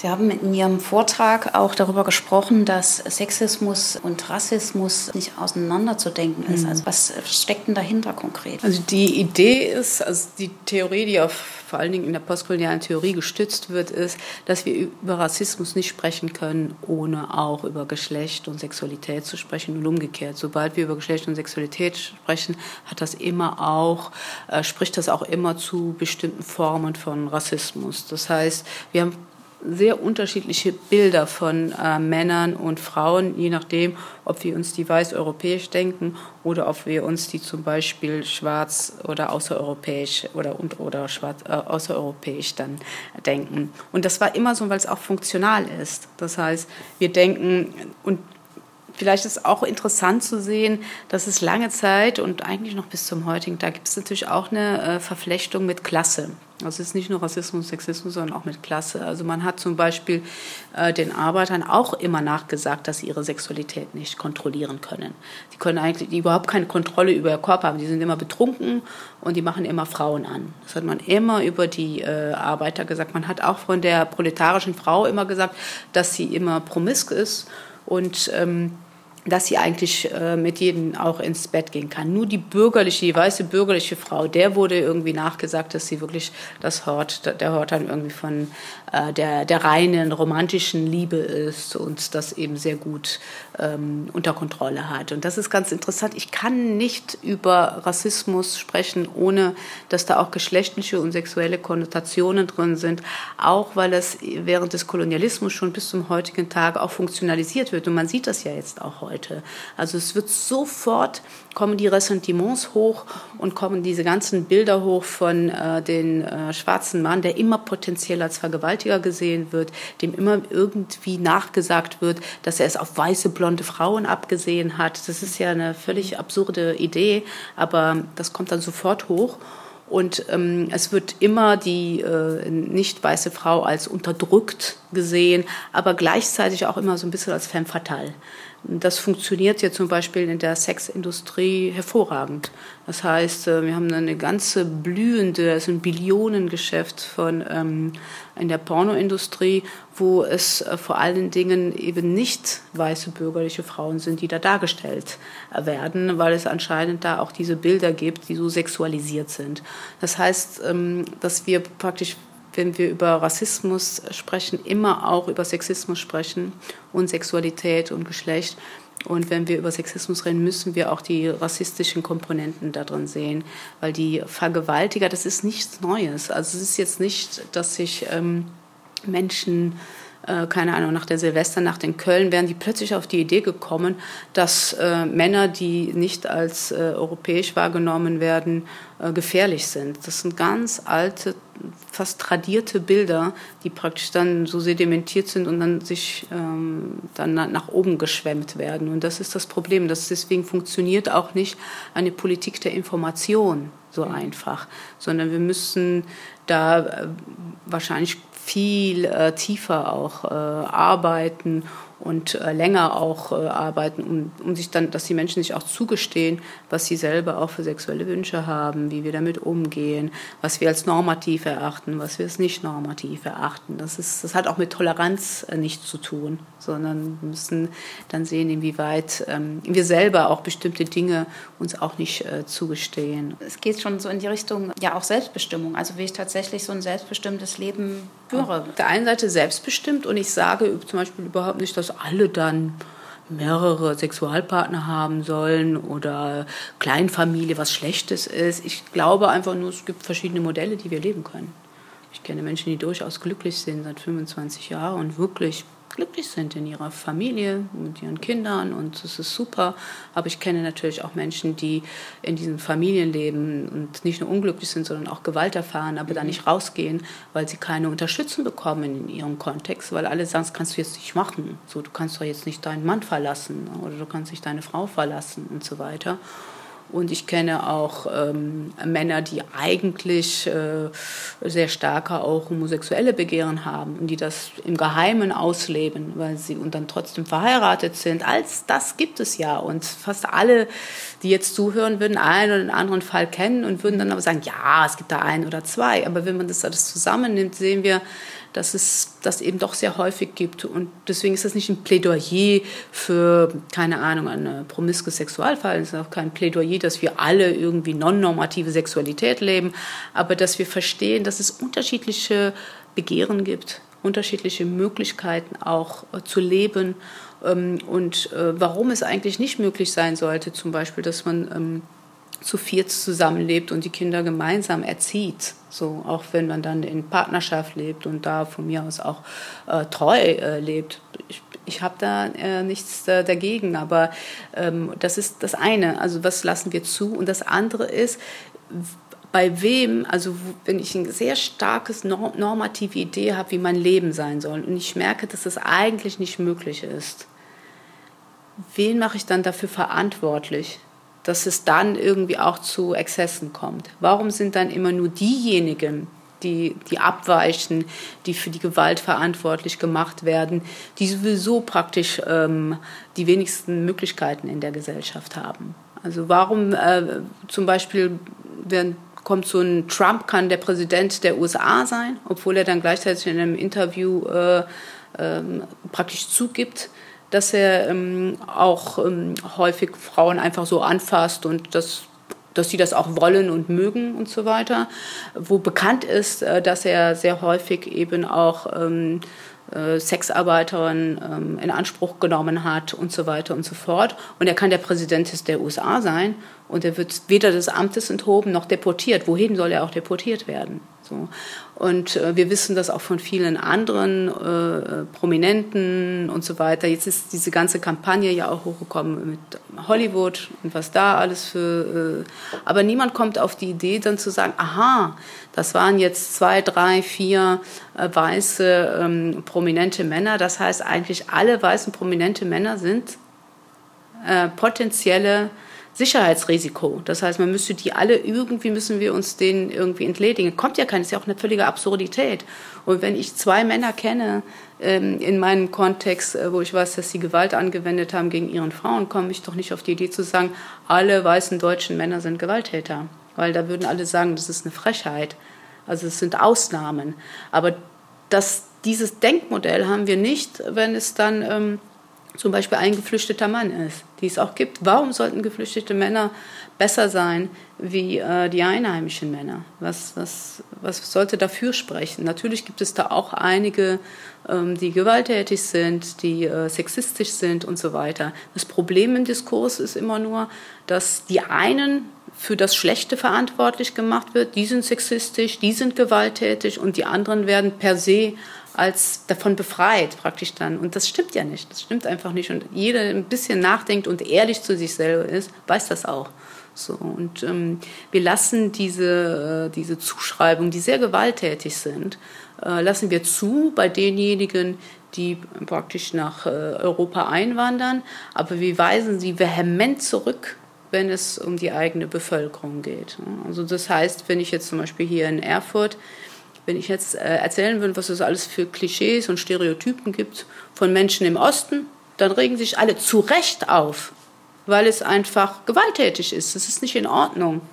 Sie haben in Ihrem Vortrag auch darüber gesprochen, dass Sexismus und Rassismus nicht auseinanderzudenken ist. Also was steckt denn dahinter konkret? Also die Idee ist, also die Theorie, die vor allen Dingen in der postkolonialen Theorie gestützt wird, ist, dass wir über Rassismus nicht sprechen können, ohne auch über Geschlecht und Sexualität zu sprechen und umgekehrt. Sobald wir über Geschlecht und Sexualität sprechen, spricht das auch immer zu bestimmten Formen von Rassismus. Das heißt, wir haben sehr unterschiedliche Bilder von Männern und Frauen, je nachdem, ob wir uns die weiß-europäisch denken oder ob wir uns die zum Beispiel schwarz oder außereuropäisch oder schwarz außereuropäisch dann denken. Und das war immer so, weil es auch funktional ist. Das heißt, wir denken, und vielleicht ist auch interessant zu sehen, dass es lange Zeit und eigentlich noch bis zum heutigen Tag gibt es natürlich auch eine Verflechtung mit Klasse. Also es ist nicht nur Rassismus, Sexismus, sondern auch mit Klasse. Also man hat zum Beispiel den Arbeitern auch immer nachgesagt, dass sie ihre Sexualität nicht kontrollieren können. Die können eigentlich überhaupt keine Kontrolle über ihr Körper haben. Die sind immer betrunken und die machen immer Frauen an. Das hat man immer über die Arbeiter gesagt. Man hat auch von der proletarischen Frau immer gesagt, dass sie immer promisk ist und dass sie eigentlich mit jedem auch ins Bett gehen kann. Nur die weiße bürgerliche Frau, der wurde irgendwie nachgesagt, dass sie wirklich der Hort dann irgendwie von der reinen romantischen Liebe ist und das eben sehr gut unter Kontrolle hat. Und das ist ganz interessant. Ich kann nicht über Rassismus sprechen, ohne dass da auch geschlechtliche und sexuelle Konnotationen drin sind, auch weil es während des Kolonialismus schon bis zum heutigen Tag auch funktionalisiert wird. Und man sieht das ja jetzt auch heute. Also es wird kommen die Ressentiments hoch und kommen diese ganzen Bilder hoch von den schwarzen Mann, der immer potenziell als Vergewaltiger gesehen wird, dem immer irgendwie nachgesagt wird, dass er es auf weiße, blonde Frauen abgesehen hat. Das ist ja eine völlig absurde Idee, aber das kommt dann sofort hoch. Und es wird immer die nicht weiße Frau als unterdrückt gesehen, aber gleichzeitig auch immer so ein bisschen als femme fatale. Das funktioniert ja zum Beispiel in der Sexindustrie hervorragend. Das heißt, wir haben eine ganze es ist ein Billionengeschäft in der Pornoindustrie, wo es vor allen Dingen eben nicht weiße bürgerliche Frauen sind, die da dargestellt werden, weil es anscheinend da auch diese Bilder gibt, die so sexualisiert sind. Das heißt, dass wir praktisch, wenn wir über Rassismus sprechen, immer auch über Sexismus sprechen und Sexualität und Geschlecht. Und wenn wir über Sexismus reden, müssen wir auch die rassistischen Komponenten da drin sehen. Weil die Vergewaltiger, das ist nichts Neues. Also es ist jetzt nicht, dass sich Menschen, keine Ahnung, nach der Silvesternacht in Köln wären die plötzlich auf die Idee gekommen, dass Männer, die nicht als europäisch wahrgenommen werden, gefährlich sind. Das sind ganz alte, fast tradierte Bilder, die praktisch dann so sedimentiert sind und dann sich dann nach oben geschwemmt werden. Und das ist das Problem. Deswegen funktioniert auch nicht eine Politik der Information so einfach, sondern wir müssen da wahrscheinlich viel tiefer auch arbeiten und länger auch arbeiten, um sich dann, dass die Menschen sich auch zugestehen, was sie selber auch für sexuelle Wünsche haben, wie wir damit umgehen, was wir als normativ erachten, was wir als nicht normativ erachten. Das hat auch mit Toleranz nichts zu tun, sondern wir müssen dann sehen, inwieweit wir selber auch bestimmte Dinge uns auch nicht zugestehen. Es geht schon so in die Richtung, ja auch Selbstbestimmung, also wie ich tatsächlich so ein selbstbestimmtes Leben führe. Auf der einen Seite selbstbestimmt und ich sage zum Beispiel überhaupt nicht, dass alle dann mehrere Sexualpartner haben sollen oder Kleinfamilie was Schlechtes ist. Ich glaube einfach nur, es gibt verschiedene Modelle, die wir leben können. Ich kenne Menschen, die durchaus glücklich sind seit 25 Jahren und wirklich glücklich sind in ihrer Familie, mit ihren Kindern und das ist super. Aber ich kenne natürlich auch Menschen, die in diesen Familien leben und nicht nur unglücklich sind, sondern auch Gewalt erfahren, aber da nicht rausgehen, weil sie keine Unterstützung bekommen in ihrem Kontext, weil alle sagen, das kannst du jetzt nicht machen. So, du kannst doch jetzt nicht deinen Mann verlassen oder du kannst nicht deine Frau verlassen und so weiter. Und ich kenne auch Männer, die eigentlich sehr starke auch homosexuelle Begehren haben und die das im Geheimen ausleben, weil sie und dann trotzdem verheiratet sind. Das gibt es ja. Und fast alle, die jetzt zuhören, würden einen oder den anderen Fall kennen und würden dann aber sagen, ja, es gibt da ein oder zwei. Aber wenn man das alles zusammennimmt, sehen wir, dass es das eben doch sehr häufig gibt. Und deswegen ist das nicht ein Plädoyer für, keine Ahnung, eine promiskue Sexualverhalten. Es ist auch kein Plädoyer, dass wir alle irgendwie non-normative Sexualität leben, aber dass wir verstehen, dass es unterschiedliche Begehren gibt, unterschiedliche Möglichkeiten auch zu leben und warum es eigentlich nicht möglich sein sollte, zum Beispiel, dass man zu viert zusammenlebt und die Kinder gemeinsam erzieht, so auch wenn man dann in Partnerschaft lebt und da von mir aus auch treu lebt. Ich habe da nichts dagegen, aber das ist das eine, also was lassen wir zu, und das andere ist, bei wem, also wenn ich eine sehr starkes normative Idee habe, wie mein Leben sein soll und ich merke, dass das eigentlich nicht möglich ist, wen mache ich dann dafür verantwortlich, dass es dann irgendwie auch zu Exzessen kommt? Warum sind dann immer nur diejenigen, die abweichen, die für die Gewalt verantwortlich gemacht werden, die sowieso praktisch die wenigsten Möglichkeiten in der Gesellschaft haben? Also warum zum Beispiel kommt so ein Trump, kann der Präsident der USA sein, obwohl er dann gleichzeitig in einem Interview praktisch zugibt, dass er auch häufig Frauen einfach so anfasst und dass sie das auch wollen und mögen und so weiter. Wo bekannt ist, dass er sehr häufig eben auch Sexarbeiterinnen in Anspruch genommen hat und so weiter und so fort. Und er kann der Präsident der USA sein und er wird weder des Amtes enthoben noch deportiert. Wohin soll er auch deportiert werden? So. Und wir wissen das auch von vielen anderen Prominenten und so weiter. Jetzt ist diese ganze Kampagne ja auch hochgekommen mit Hollywood und was da alles für... aber niemand kommt auf die Idee, dann zu sagen, aha, das waren jetzt 2, 3, 4 weiße prominente Männer. Das heißt eigentlich, alle weißen prominente Männer sind potenzielle Sicherheitsrisiko. Das heißt, müssen wir uns denen irgendwie entledigen. Kommt ja kein, ist ja auch eine völlige Absurdität. Und wenn ich 2 Männer kenne, in meinem Kontext, wo ich weiß, dass sie Gewalt angewendet haben gegen ihren Frauen, komme ich doch nicht auf die Idee zu sagen, alle weißen deutschen Männer sind Gewalttäter. Weil da würden alle sagen, das ist eine Frechheit. Also es sind Ausnahmen. Aber dieses Denkmodell haben wir nicht, wenn es dann zum Beispiel ein geflüchteter Mann ist, die es auch gibt. Warum sollten geflüchtete Männer besser sein wie die einheimischen Männer? Was sollte dafür sprechen? Natürlich gibt es da auch einige, die gewalttätig sind, die sexistisch sind und so weiter. Das Problem im Diskurs ist immer nur, dass die einen für das Schlechte verantwortlich gemacht wird, die sind sexistisch, die sind gewalttätig und die anderen werden per se als davon befreit praktisch dann. Und das stimmt ja nicht, das stimmt einfach nicht. Und jeder ein bisschen nachdenkt und ehrlich zu sich selber ist, weiß das auch. So, und wir lassen diese Zuschreibungen, die sehr gewalttätig sind, lassen wir zu bei denjenigen, die praktisch nach Europa einwandern, aber wir weisen sie vehement zurück, wenn es um die eigene Bevölkerung geht. Also das heißt, wenn ich jetzt zum Beispiel hier in Erfurt, wenn ich jetzt erzählen würde, was es alles für Klischees und Stereotypen gibt von Menschen im Osten, dann regen sich alle zu Recht auf, weil es einfach gewalttätig ist. Es ist nicht in Ordnung,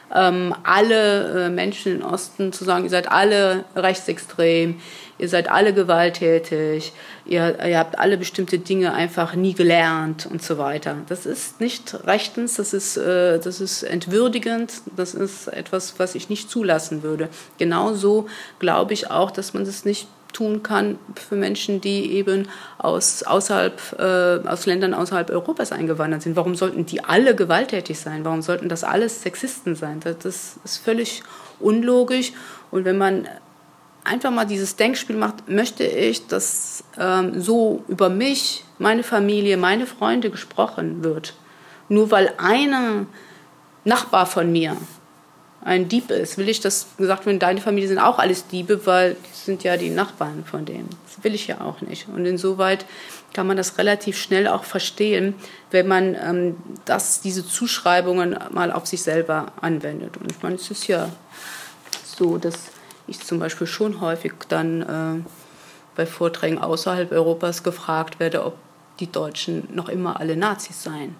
alle Menschen im Osten zu sagen, ihr seid alle rechtsextrem, ihr seid alle gewalttätig, ihr habt alle bestimmte Dinge einfach nie gelernt und so weiter. Das ist nicht rechtens, das ist entwürdigend, das ist etwas, was ich nicht zulassen würde. Genauso glaube ich auch, dass man das nicht tun kann für Menschen, die eben aus Ländern außerhalb Europas eingewandert sind. Warum sollten die alle gewalttätig sein? Warum sollten das alles Sexisten sein? Das ist völlig unlogisch. Und wenn man einfach mal dieses Denkspiel macht, möchte ich, dass so über mich, meine Familie, meine Freunde gesprochen wird. Nur weil ein Nachbar von mir ein Dieb ist, will ich, dass gesagt wird, deine Familie sind auch alles Diebe, weil die sind ja die Nachbarn von denen. Das will ich ja auch nicht. Und insoweit kann man das relativ schnell auch verstehen, wenn man diese Zuschreibungen mal auf sich selber anwendet. Und ich meine, es ist ja so, dass ich zum Beispiel schon häufig dann bei Vorträgen außerhalb Europas gefragt werde, ob die Deutschen noch immer alle Nazis seien.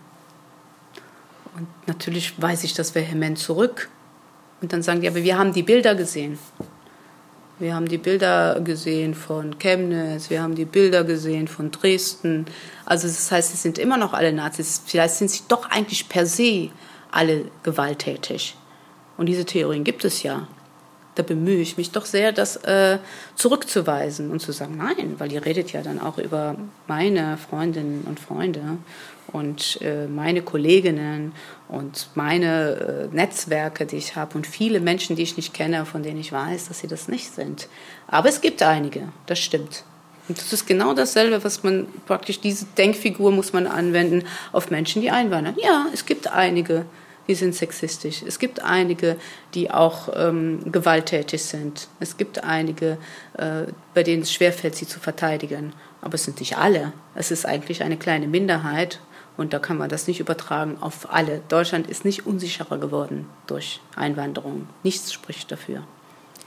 Und natürlich weise ich das vehement zurück. Und dann sagen die, aber wir haben die Bilder gesehen. Wir haben die Bilder gesehen von Chemnitz, wir haben die Bilder gesehen von Dresden. Also das heißt, es sind immer noch alle Nazis. Vielleicht sind sie doch eigentlich per se alle gewalttätig. Und diese Theorien gibt es ja. Da bemühe ich mich doch sehr, das zurückzuweisen und zu sagen, nein, weil ihr redet ja dann auch über meine Freundinnen und Freunde und meine Kolleginnen und meine Netzwerke, die ich habe und viele Menschen, die ich nicht kenne, von denen ich weiß, dass sie das nicht sind. Aber es gibt einige, das stimmt. Und das ist genau dasselbe, was man praktisch, diese Denkfigur muss man anwenden auf Menschen, die einwandern. Ja, es gibt einige, die sind sexistisch. Es gibt einige, die auch gewalttätig sind. Es gibt einige, bei denen es schwerfällt, sie zu verteidigen. Aber es sind nicht alle. Es ist eigentlich eine kleine Minderheit und da kann man das nicht übertragen auf alle. Deutschland ist nicht unsicherer geworden durch Einwanderung. Nichts spricht dafür.